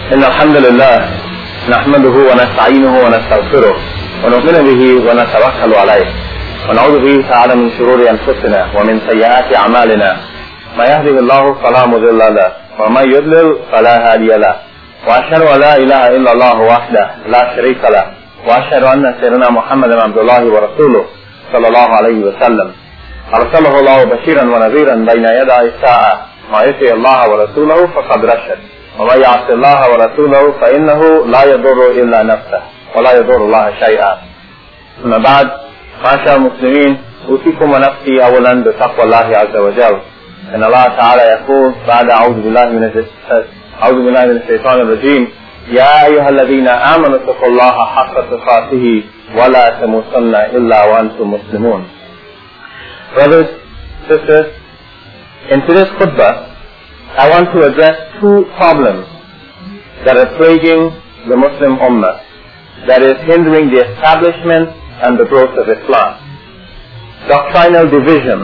إن الحمد لله نحمده ونستعينه ونستغفره ونؤمن به ونتوكل عليه ونعوذ به تعالى من شرور أنفسنا ومن سيئات أعمالنا ما يهده الله فلا مضل له ومن يضلل فلا هادي له وأشهد أن لا إله إلا الله وحده لا شريك له وأشهد أن سيدنا محمدا عبد الله ورسوله صلى الله عليه وسلم أرسله الله بشيرا ونذيرا بين يدي الساعة ما يطع الله ورسوله فقد رشد ومن يعص الله ورسوله فإنه لا يضر إلا نفسه ولا يضر الله شيئا. أما بعد معاشر المسلمين أوصيكم ونفسي أولا بتقوى الله عز وجل. إن الله تعالى يقول بعد أعوذ بالله من الشيطان الرجيم يا أيها الذين آمنوا اتقوا الله حق تقاته ولا تموتن إلا وأنتم مسلمون. Brothers, sisters, in today's khutbah, I want to address two problems that are plaguing the Muslim Ummah, that is hindering the establishment and the growth of Islam: doctrinal division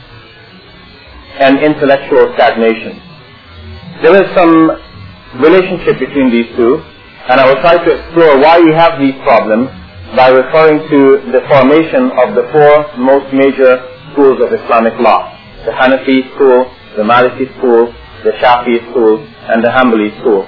and intellectual stagnation. There is some relationship between these two, and I will try to explore why we have these problems by referring to the formation of the four most major schools of Islamic law: the Hanafi school, the Maliki school, the Shafi'i school, and the Hanbali school.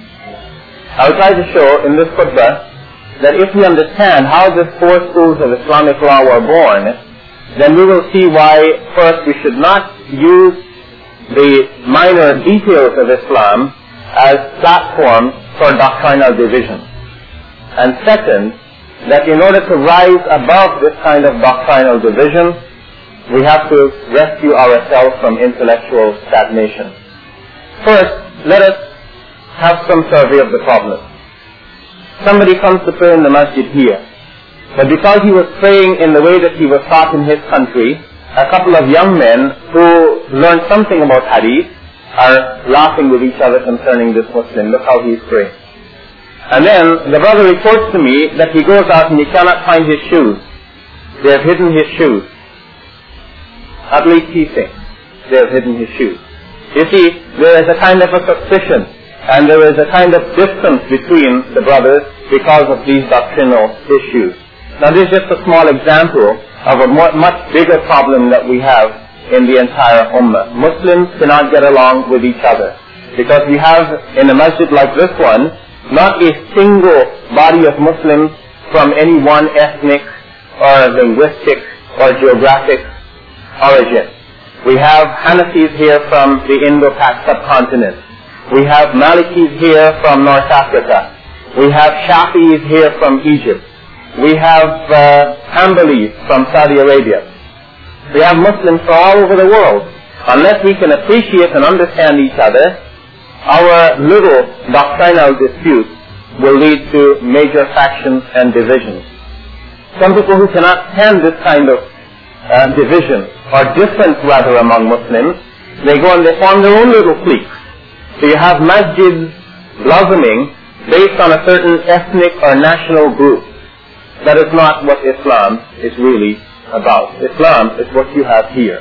I will try to show in this khutbah that if we understand how the four schools of Islamic law were born, then we will see why first we should not use the minor details of Islam as platforms for doctrinal division. And second, that in order to rise above this kind of doctrinal division, we have to rescue ourselves from intellectual stagnation. First, let us have some survey of the problem. Somebody comes to pray in the masjid here, but because he was praying in the way that he was taught in his country, a couple of young men who learned something about hadith are laughing with each other concerning this Muslim. Look how he is praying. And then the brother reports to me that he goes out and he cannot find his shoes. They have hidden his shoes. At least he thinks they have hidden his shoes. You see, there is a kind of a suspicion and there is a kind of distance between the brothers because of these doctrinal issues. Now this is just a small example of a much bigger problem that we have in the entire Ummah. Muslims cannot get along with each other because we have in a masjid like this one not a single body of Muslims from any one ethnic or linguistic or geographic origin. We have Hanafis here from the Indo-Pak subcontinent. We have Malikis here from North Africa. We have Shafi'is here from Egypt. We have Hanbalis from Saudi Arabia. We have Muslims from all over the world. Unless we can appreciate and understand each other, our little doctrinal disputes will lead to major factions and divisions. Some people who cannot stand this kind of division or difference rather among Muslims, they go and they form their own little cliques. So you have masjids blossoming based on a certain ethnic or national group. That is not what Islam is really about. Islam is what you have here.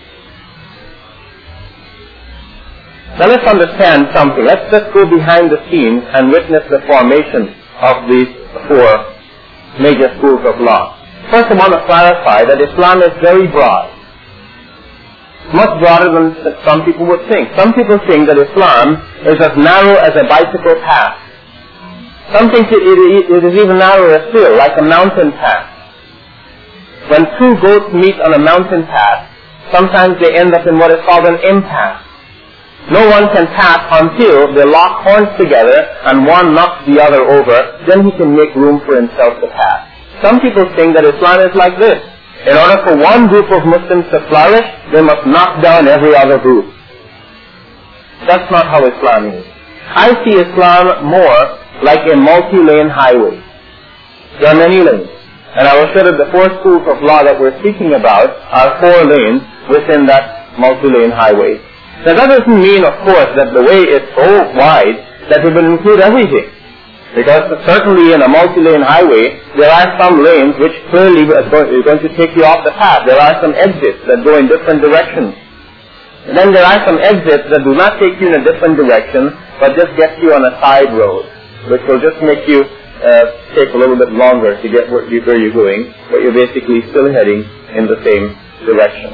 Now let's understand something. Let's just go behind the scenes and witness the formation of these four major schools of law. First, I want to clarify that Islam is very broad. Much broader than some people would think. Some people think that Islam is as narrow as a bicycle path. Some think it is even narrower still, like a mountain path. When two goats meet on a mountain path, sometimes they end up in what is called an impasse. No one can pass until they lock horns together and one knocks the other over, then he can make room for himself to pass. Some people think that Islam is like this. In order for one group of Muslims to flourish, they must knock down every other group. That's not how Islam is. I see Islam more like a multi-lane highway. There are many lanes. And I will show that the four schools of law that we're speaking about are 4 lanes within that multi-lane highway. Now that doesn't mean, of course, that the way is so wide that it will include everything. Because certainly in a multi-lane highway, there are some lanes which clearly are going to take you off the path. There are some exits that go in different directions. Then there are some exits that do not take you in a different direction, but just get you on a side road, which will just make you take a little bit longer to get where you're going, but you're basically still heading in the same direction.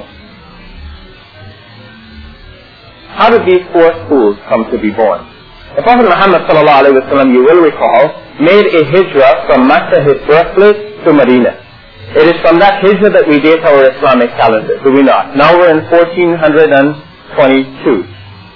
How did these four schools come to be born? The Prophet Muhammad ﷺ, you will recall, made a hijrah from Makkah, his birthplace, to Medina. It is from that hijrah that we date our Islamic calendar, do we not? Now we're in 1422.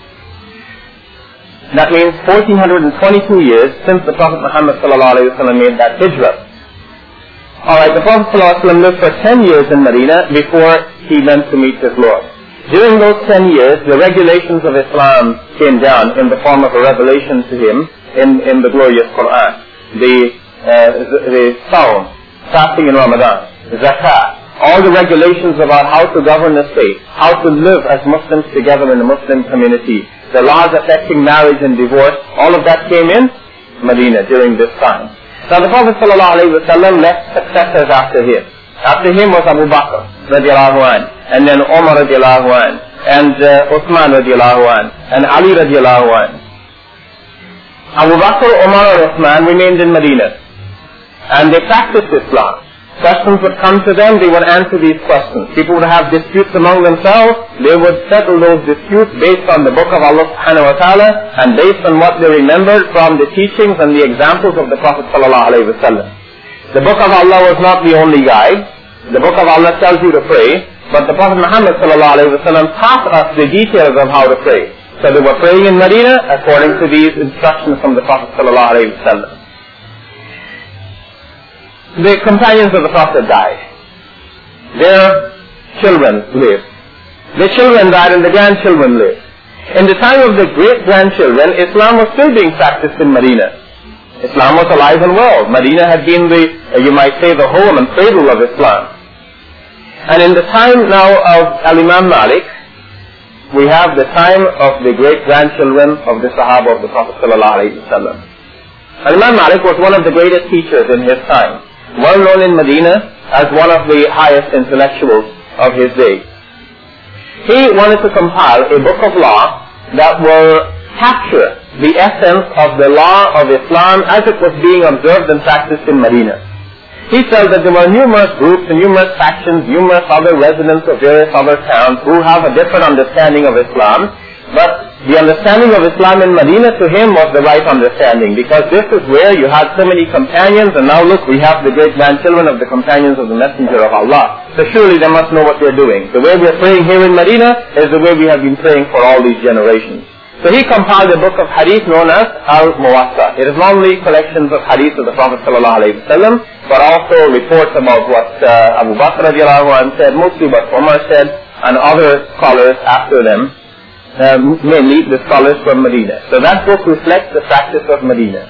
That means 1422 years since the Prophet Muhammad ﷺ made that hijrah. Alright, the Prophet ﷺ lived for 10 years in Medina before he went to meet his Lord. During those 10 years, the regulations of Islam came down in the form of a revelation to him in the glorious Quran. The Sawm, fasting in Ramadan, Zakah, all the regulations about how to govern the state, how to live as Muslims together in the Muslim community, the laws affecting marriage and divorce, all of that came in Medina during this time. Now the Prophet ﷺ left successors after him. After him was Abu Bakr radiallahu anh, and then Umar radiallahu anh, and Uthman radiallahu anh, and Ali radiallahu anh. Abu Bakr, Umar, and Uthman remained in Medina, and they practiced Islam. Questions would come to them, they would answer these questions. People would have disputes among themselves, they would settle those disputes based on the book of Allah subhanahu wa ta'ala, and based on what they remembered from the teachings and the examples of the Prophet sallallahu alayhi wa sallam. The book of Allah was not the only guide. The book of Allah tells you to pray, but the Prophet Muhammad sallallahu alayhi wa sallam taught us the details of how to pray. So they were praying in Medina according to these instructions from the Prophet sallallahu alayhi wa sallam. The companions of the Prophet died. Their children lived. Their children died and the grandchildren lived. In the time of the great-grandchildren, Islam was still being practiced in Medina. Islam was alive and well. Medina had been you might say, the home and cradle of Islam. And in the time now of Al-Imam Malik, we have the time of the great-grandchildren of the Sahaba of the Prophet ﷺ. Al-Imam Malik was one of the greatest teachers in his time, well known in Medina as one of the highest intellectuals of his day. He wanted to compile a book of law that will capture the essence of the law of Islam as it was being observed and practiced in Medina. He felt that there were numerous groups and numerous factions, numerous other residents of various other towns who have a different understanding of Islam, but the understanding of Islam in Medina to him was the right understanding, because this is where you had so many companions, and now look, we have the great-grandchildren of the companions of the Messenger of Allah. So surely they must know what they're doing. The way we're praying here in Medina is the way we have been praying for all these generations. So he compiled a book of hadith known as Al-Muwatta. It is not only collections of hadith of the Prophet ﷺ, but also reports about what Abu Bakr radiallahu anh said, mostly what Umar said, and other scholars after them. Mainly the scholars from Medina. So that book reflects the practice of Medina.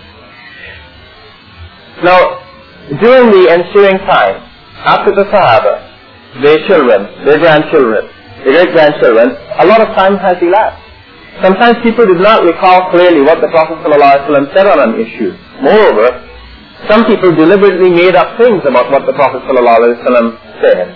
Now, during the ensuing time, after the Sahaba, their children, their grandchildren, their great-grandchildren, a lot of time has elapsed. Sometimes people did not recall clearly what the Prophet ﷺ said on an issue. Moreover, some people deliberately made up things about what the Prophet ﷺ said.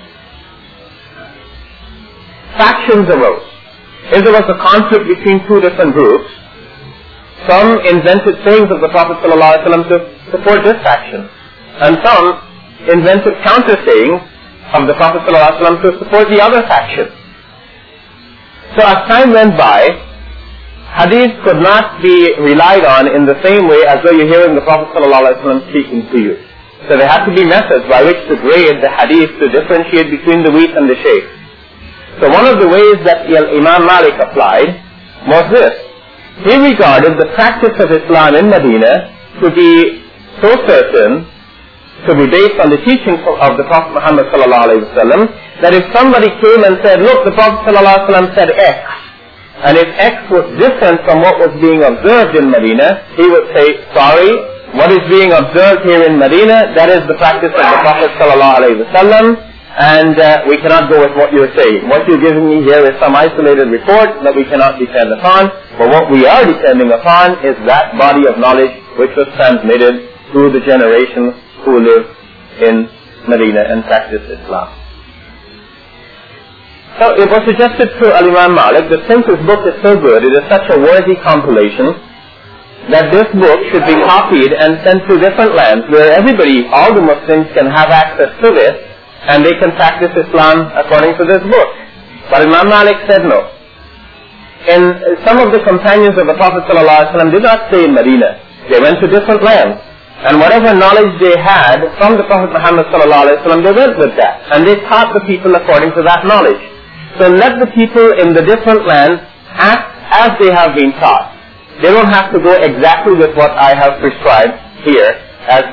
Factions arose. If there was a conflict between two different groups, some invented sayings of the Prophet ﷺ to support this faction, and some invented counter sayings of the Prophet ﷺ to support the other faction. So as time went by, hadith could not be relied on in the same way as though you're hearing the Prophet ﷺ speaking to you. So there had to be methods by which to grade the hadith to differentiate between the wheat and the chaff. So one of the ways that Imam Malik applied was this. He regarded the practice of Islam in Medina to be so certain, to be based on the teachings of the Prophet Muhammad ﷺ, that if somebody came and said, look, the Prophet ﷺ said X, and if X was different from what was being observed in Medina, he would say, sorry, what is being observed here in Medina, that is the practice of the Prophet ﷺ, and we cannot go with what you're saying. What you're giving me here is some isolated report that we cannot depend upon, but what we are depending upon is that body of knowledge which was transmitted through the generations who lived in Medina and practiced Islam. So it was suggested to Al-Imam Malik that since his book is so good, it is such a worthy compilation, that this book should be copied and sent to different lands where everybody, all the Muslims, can have access to this and they can practice Islam according to this book. But Imam Malik said no. And some of the companions of the Prophet ﷺ did not stay in Medina. They went to different lands. And whatever knowledge they had from the Prophet Muhammad ﷺ, they went with that. And they taught the people according to that knowledge. So let the people in the different lands act as they have been taught. They don't have to go exactly with what I have prescribed here as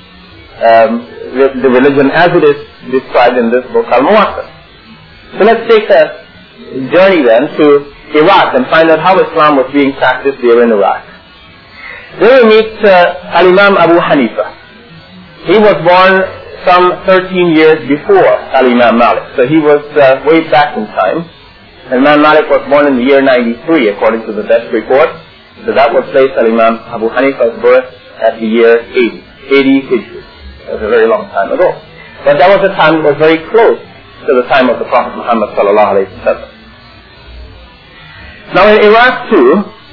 the religion as it is described in this book, Al-Muwatta. So let's take a journey then to Iraq and find out how Islam was being practiced there in Iraq. There we meet Al-Imam Abu Hanifa. He was born some 13 years before Al-Imam Malik. So he was way back in time. Imam Malik was born in the year 93 according to the best report. So that would place Al-Imam Abu Hanifa's birth at the year 80 Hijri. That was a very long time ago. But that was a time that was very close to the time of the Prophet Muhammad sallallahu alayhi wa sallam. Now in Iraq too,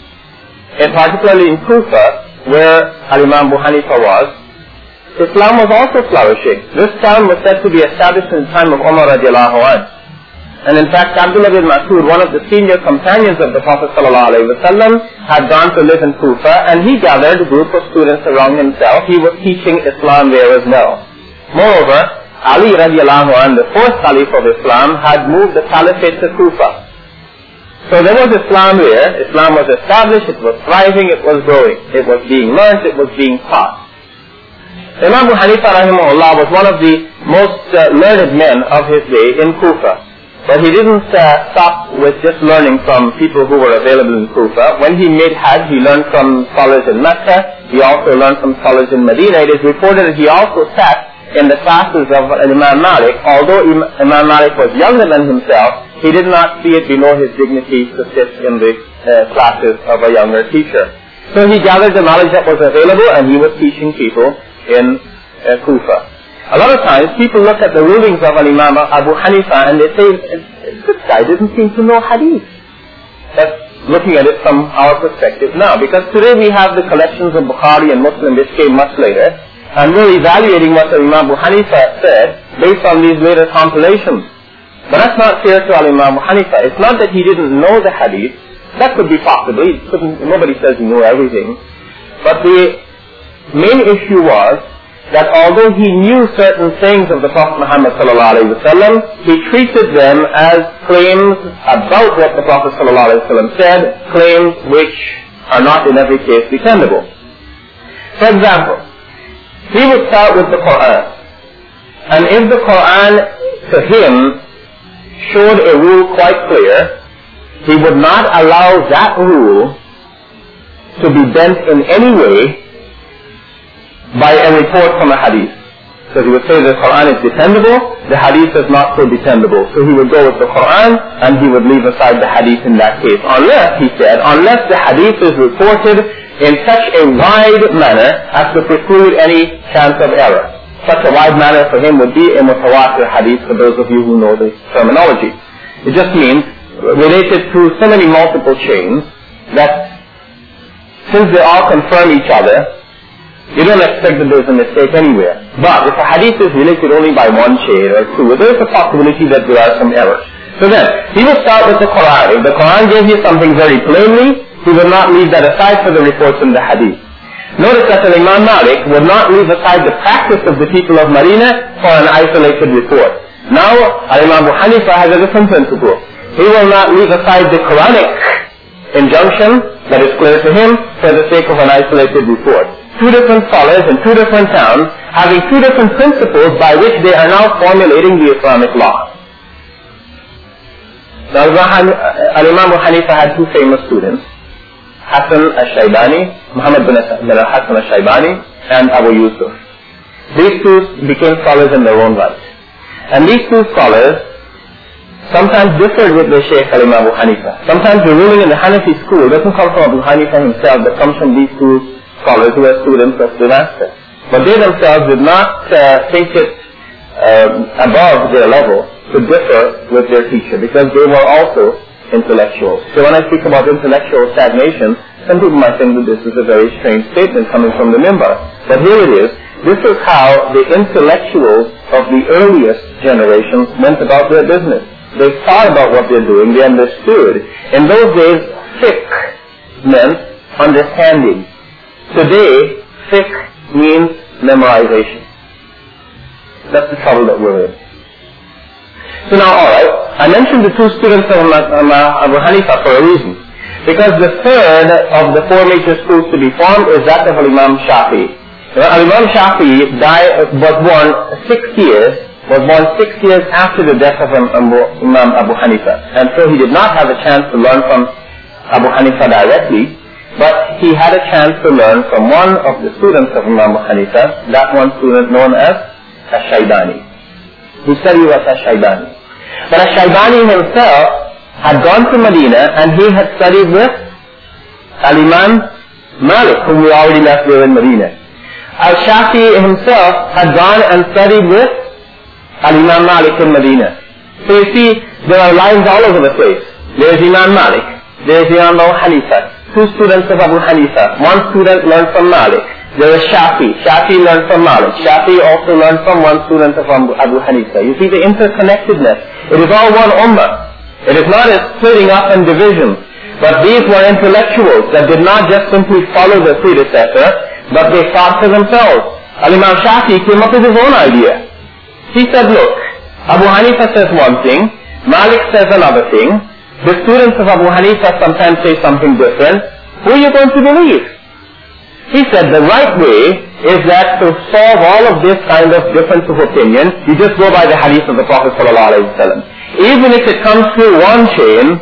and particularly in Kufa, where Al-Imam Abu Hanifa was, Islam was also flourishing. This town was said to be established in the time of Umar radiallahu anhu. And in fact, Abdullah bin Mas'ud, one of the senior companions of the Prophet ﷺ, had gone to live in Kufa, and he gathered a group of students around himself. He was teaching Islam there as well. Moreover, Ali radiallahu anhu, the fourth Caliph of Islam, had moved the caliphate to Kufa. So there was Islam there. Islam was established, it was thriving, it was growing. It was being learned, it was being taught. Imam Abu Hanifa rahimahullah was one of the most learned men of his day in Kufa. But he didn't stop with just learning from people who were available in Kufa. When he made Hajj, he learned from scholars in Mecca. He also learned from scholars in Medina. It is reported that he also sat in the classes of Imam Malik. Although Imam Malik was younger than himself, he did not see it below his dignity to sit in the classes of a younger teacher. So he gathered the knowledge that was available and he was teaching people in Kufa. A lot of times people look at the rulings of Imam Abu Hanifa and they say, this guy didn't seem to know hadith. That's looking at it from our perspective now. Because today we have the collections of Bukhari and Muslim which came much later. And we're evaluating what Imam Abu Hanifa said based on these later compilations. But that's not fair to Imam Abu Hanifa. It's not that he didn't know the hadith. That could be possible. Nobody says he knew everything. But the main issue was that although he knew certain things of the Prophet Muhammad ﷺ, he treated them as claims about what the Prophet ﷺ said, claims which are not in every case dependable. For example, he would start with the Quran. And if the Quran to him showed a rule quite clear, he would not allow that rule to be bent in any way by a report from a hadith. So he would say the Quran is dependable, the hadith is not so dependable. So he would go with the Quran and he would leave aside the hadith in that case. Unless, he said, unless the hadith is reported in such a wide manner as to preclude any chance of error. Such a wide manner for him would be a mutawatir hadith for those of you who know the terminology. It just means related to so many multiple chains that since they all confirm each other, you don't expect that there's a mistake anywhere. But if a hadith is related only by one chain or two, there is a possibility that there are some errors. So then, he will start with the Quran. If the Quran gave you something very plainly, he will not leave that aside for the reports in the hadith. Notice that Imam Malik would not leave aside the practice of the people of Medina for an isolated report. Now, Imam Abu Hanifa has a different principle. He will not leave aside the Quranic injunction that is clear to him for the sake of an isolated report. Two different scholars in two different towns having two different principles by which they are now formulating the Islamic law. Now, Imam Abu Hanifa had two famous students, Hassan al-Shaybani, Muhammad bin Hassan al-Shaybani, and Abu Yusuf. These two became scholars in their own right. And these two scholars sometimes differed with the Shaykh Imam Abu Hanifa. Sometimes the ruling in the Hanafi school doesn't come from Abu Hanifa himself, but comes from these two scholars who were students of the master. But they themselves did not think it above their level to differ with their teacher because they were also intellectuals. So when I speak about intellectual stagnation, some people might think that this is a very strange statement coming from the Mimbar. But here it is. This is how the intellectuals of the earliest generations went about their business. They thought about what they're doing. They understood. In those days, fiqh meant understanding. Today, fiqh means memorization. That's the trouble that we're in. So now, alright, I mentioned the two students of Abu Hanifa for a reason. Because the third of the four major schools to be formed is that of Imam Shafi'i. Imam Shafi'i was born 6 years after the death of Imam Abu Hanifa. And so he did not have a chance to learn from Abu Hanifa directly, but he had a chance to learn from one of the students of Imam Abu Hanifa, that one student known as Ash-Shaybani. He studied with Ash-Shaybani. But Ash-Shaybani himself had gone to Medina and he had studied with Al-Imam Malik, whom we already left there in Medina. Al-Shafi'i himself had gone and studied with Al-Imam Malik in Medina. So you see, there are lines all over the place. There is Imam Malik, there is Imam Abu Hanifa, two students of Abu Hanifa. One student learned from Malik. There is Shafi'i. Shafi'i learned from Malik. Shafi'i also learned from one student of Abu Hanifa. You see the interconnectedness. It is all one ummah. It is not a splitting up and division. But these were intellectuals that did not just simply follow their predecessor, but they thought for themselves. Al-Imam Shafi'i came up with his own idea. He said, look, Abu Hanifa says one thing, Malik says another thing, the students of Abu Hanifa sometimes say something different. Who are you going to believe? He said the right way is that to solve all of this kind of difference of opinion, you just go by the hadith of the Prophet ﷺ. Even if it comes through one chain,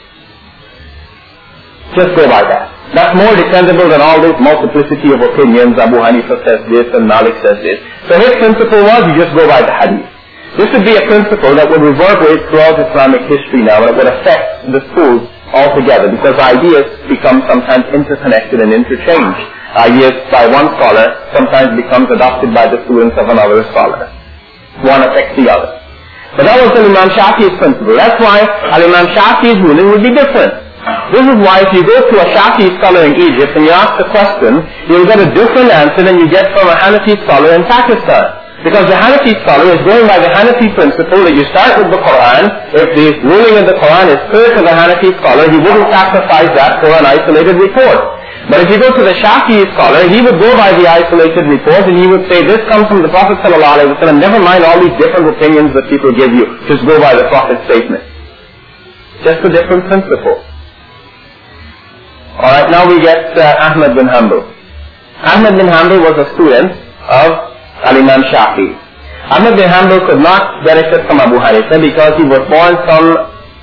just go by that. That's more dependable than all this multiplicity of opinions. Abu Hanifa says this and Malik says this. So his principle was you just go by the hadith. This would be a principle that would reverberate throughout Islamic history now, and it would affect the schools altogether because ideas become sometimes interconnected and interchanged. Ideas by one scholar sometimes becomes adopted by the students of another scholar. One affects the other. But that was Imam Shafi'i's principle. That's why Imam Shafi'i's ruling would be different. This is why if you go to a Shafi'i scholar in Egypt and you ask the question, you'll get a different answer than you get from a Hanafi scholar in Pakistan. Because the Hanafi scholar is going by the Hanafi principle that you start with the Quran. If the ruling of the Quran is clear to the Hanafi scholar, he wouldn't sacrifice that for an isolated report. But if you go to the Shafi'i scholar, he would go by the isolated report and he would say, this comes from the Prophet ﷺ, never mind all these different opinions that people give you, just go by the Prophet's statement. Just a different principle. Alright, now we get Ahmad bin Hanbal. Ahmad bin Hanbal was a student of Al-Imam Shafi'i. Ahmad bin Hanbal could not benefit from Abu Hanifa because he was born some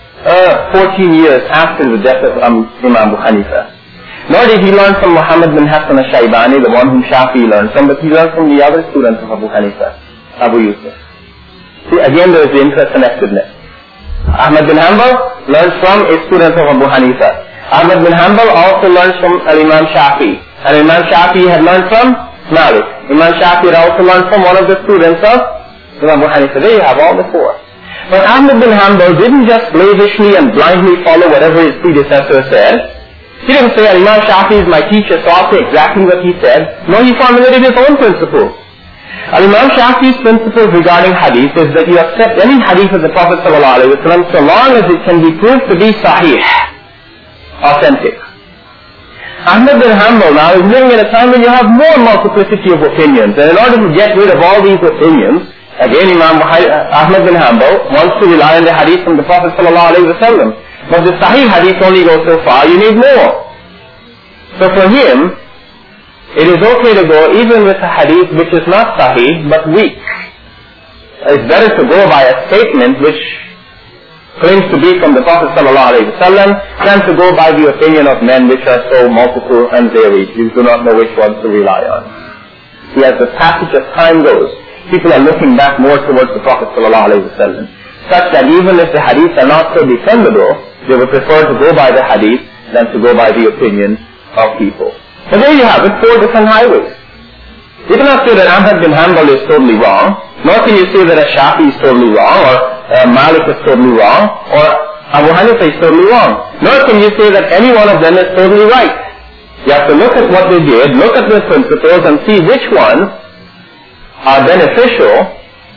14 years after the death of Imam Abu Hanifa. Nor did he learn from Muhammad bin Hassan al-Shaybani, the one whom Shafi'i learned from, but he learned from the other students of Abu Hanifa, Abu Yusuf. See, again there is the interconnectedness. Ahmad bin Hanbal learns from a student of Abu Hanifa. Ahmad bin Hanbal also learns from Imam Shafi'i. And Imam Shafi'i had learned from Malik. Imam Shafi'i had also learned from one of the students of Imam Abu Hanifa. There you have all the four. But Ahmad bin Hanbal didn't just slavishly and blindly follow whatever his predecessor said. He didn't say, Imam Shafi'i is my teacher, so I'll say exactly what he said. No, he formulated his own principle. Imam Shafi'i's principles regarding hadith is that you accept any hadith of the Prophet ﷺ so long as it can be proved to be sahih, authentic. Ahmad bin Hanbal now is living in a time when you have more multiplicity of opinions, and in order to get rid of all these opinions, again Ahmad bin Hanbal wants to rely on the hadith from the Prophet ﷺ. But the Sahih hadith only goes so far, you need more. So for him, it is okay to go even with a hadith which is not Sahih, but weak. It's better to go by a statement which claims to be from the Prophet ﷺ than to go by the opinion of men which are so multiple and varied. You do not know which ones to rely on. See, as the passage of time goes, people are looking back more towards the Prophet ﷺ, such that even if the hadiths are not so defendable, they would prefer to go by the hadith than to go by the opinion of people. So there you have it, four different highways. You cannot say that Ahmad bin Hanbal is totally wrong, nor can you say that a Shafi'i is totally wrong, or Malik is totally wrong or Abu Hanifa is totally wrong. Nor can you say that any one of them is totally right. You have to look at what they did, look at their principles and see which ones are beneficial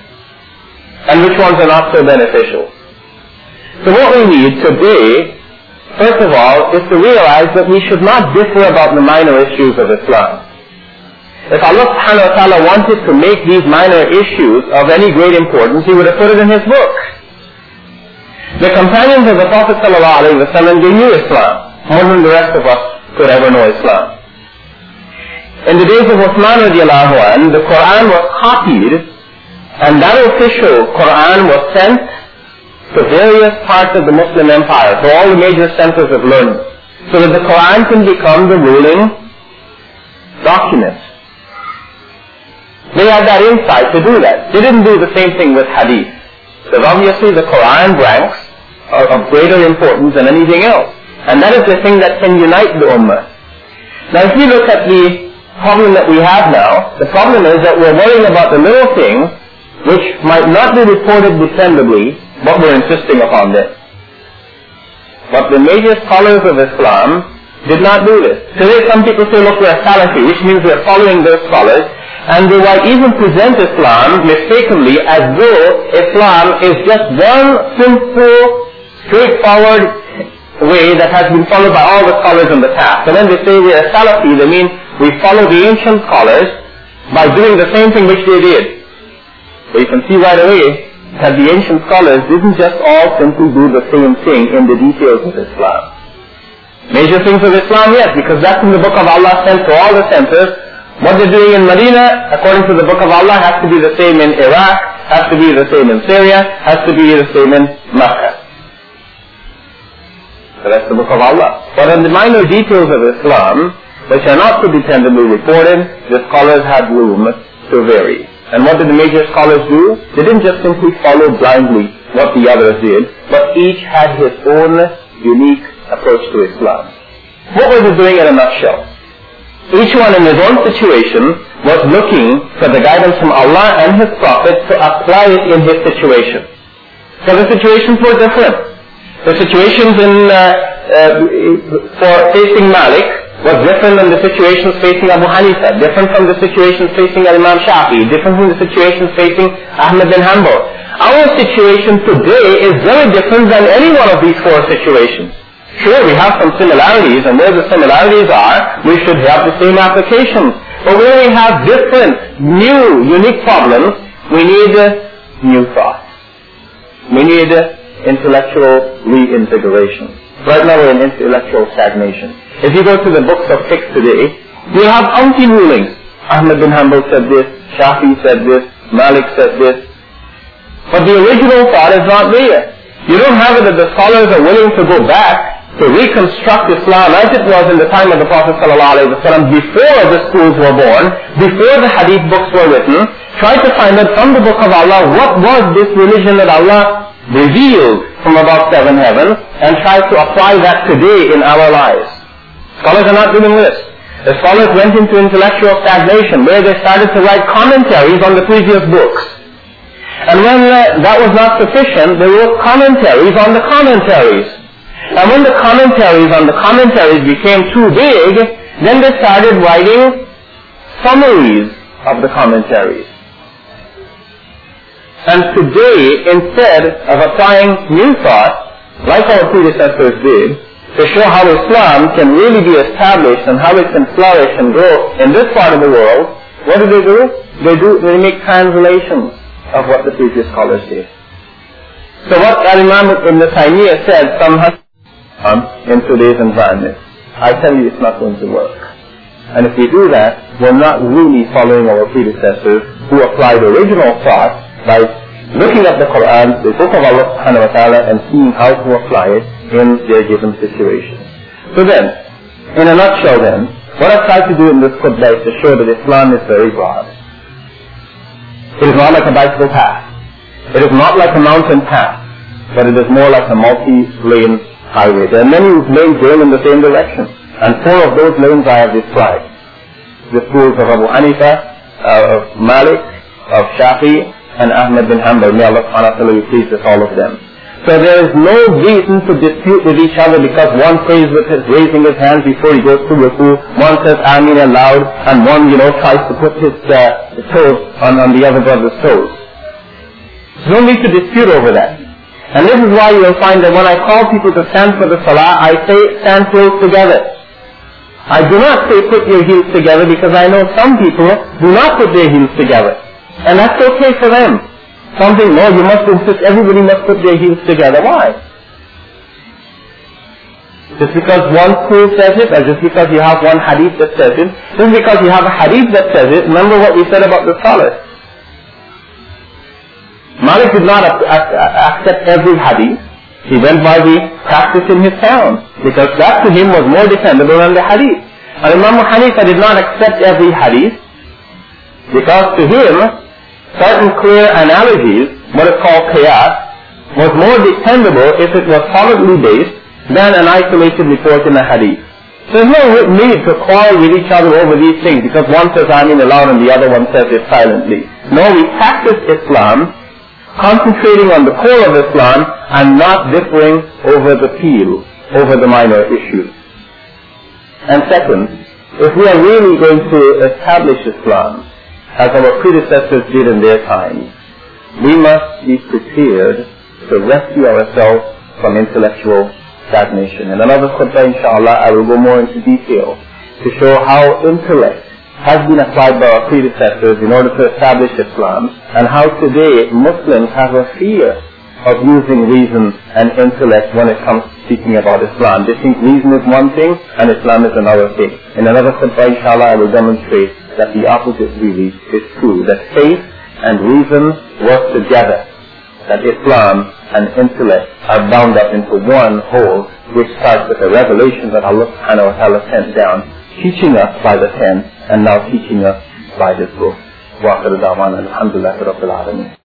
and which ones are not so beneficial. So what we need today, first of all, is to realize that we should not differ about the minor issues of Islam. If Allah subhanahu wa ta'ala wanted to make these minor issues of any great importance, He would have put it in His book. The companions of the Prophet sallallahu alaihi wasallam, they knew Islam more than the rest of us could ever know Islam. In the days of Uthman radiallahu anh, the Quran was copied and that official Quran was sent to various parts of the Muslim empire, to all the major centers of learning, so that the Quran can become the ruling document. They had that insight to do that. They didn't do the same thing with hadith. Because obviously the Quran ranks of greater importance than anything else. And that is the thing that can unite the ummah. Now if you look at the problem that we have now, the problem is that we're worrying about the little things which might not be reported dependably, but we're insisting upon them. But the major scholars of Islam did not do this. Today some people say, look, we're Salafi, which means we're following those scholars, and they might even present Islam mistakenly as though Islam is just one simple, straightforward way that has been followed by all the scholars in the past. And when they say we are Salafi, they mean we follow the ancient scholars by doing the same thing which they did. So you can see right away that the ancient scholars didn't just all simply do the same thing in the details of Islam. Major things of Islam, yes, because that's in the book of Allah sent to all the centers. What they're doing in Medina, according to the book of Allah, has to be the same in Iraq, has to be the same in Syria, has to be the same in Makkah. So that's the book of Allah. But in the minor details of Islam, which are not so dependably reported, the scholars had room to vary. And what did the major scholars do? They didn't just simply follow blindly what the others did, but each had his own unique approach to Islam. What was he doing in a nutshell? Each one in his own situation was looking for the guidance from Allah and His Prophet to apply it in his situation. So the situations were different. The situations for facing Malik was different than the situations facing Abu Hanifa, different from the situations facing Imam Shafi, different from the situations facing Ahmad bin Hanbal. Our situation today is very different than any one of these four situations. Sure, we have some similarities, and where the similarities are, we should have the same applications. But where we have different, new, unique problems, we need new thought. We need intellectual reinvigoration. Right now we're in intellectual stagnation. If you go to the books of fiqh today, you have umpteen rulings. Ahmad bin Hanbal said this, Shafi said this, Malik said this. But the original thought is not there. You don't have it that the scholars are willing to go back to reconstruct Islam as it was in the time of the Prophet ﷺ, before the schools were born, before the hadith books were written, try to find out from the book of Allah what was this religion that Allah revealed from above seven heavens, and try to apply that today in our lives. Scholars are not doing this. The scholars went into intellectual stagnation, where they started to write commentaries on the previous books. And when that was not sufficient, they wrote commentaries on the commentaries. And when the commentaries on the commentaries became too big, then they started writing summaries of the commentaries. And today, instead of applying new thought, like our predecessors did, to show how Islam can really be established and how it can flourish and grow in this part of the world, what do? They make translations of what the previous scholars did. So what Imam Ibn Taymiyyah said, in today's environment, I tell you it's not going to work. And if we do that, we're not really following our predecessors who applied original thought by looking at the Quran, the book of Allah subhanahu wa ta'ala, and seeing how to apply it in their given situation. So then, in a nutshell then, what I've tried to do in this khutbah is to show that Islam is very broad. It is not like a bicycle path. It is not like a mountain path, but it is more like a multi-lane highway. There are many lanes going in the same direction, and four of those lanes I have described. The schools of Abu Hanifa, of Malik, of Shafi, and Ahmad bin Hanbal. May Allah subhanahu wa ta'ala be pleased with all of them. So there is no reason to dispute with each other because one prays with his raising his hands before he goes to ruku, one says Ameen aloud, and one, tries to put his toes on the other brother's toes. There's no need to dispute over that. And this is why you will find that when I call people to stand for the salah, I say stand close together. I do not say put your heels together because I know some people do not put their heels together. And that's okay for them. Some think, no, you must insist everybody must put their heels together. Why? Just because one school says it, or just because you have one hadith that says it, just because you have a hadith that says it, remember what we said about the scholars. Malik did not accept every hadith. He went by the practice in his town, because that to him was more dependable than the hadith. And Imam Hanifa did not accept every hadith, because to him, certain clear analogies, what is called qiyas, was more dependable if it was solidly based than an isolated report in a hadith. So there's no need to quarrel with each other over these things, because one says Ameen aloud and the other one says it silently. No, we practice Islam concentrating on the core of Islam and not differing over the peel, over the minor issues. And second, if we are really going to establish Islam, as our predecessors did in their time, we must be prepared to rescue ourselves from intellectual stagnation. In another khutbah, inshallah, I will go more into detail to show how intellect has been applied by our predecessors in order to establish Islam, and how today Muslims have a fear of using reason and intellect when it comes to speaking about Islam. They think reason is one thing and Islam is another thing. In another khutbah, inshallah, I will demonstrate that the opposite really is true, that faith and reason work together, that Islam and intellect are bound up into one whole, which starts with a revelation that Allah subhanahu wa ta'ala sent down, teaching us by the pen, and now teaching us by His book. Wa akhiru da'wana alhamdulillahi rabbil alameen.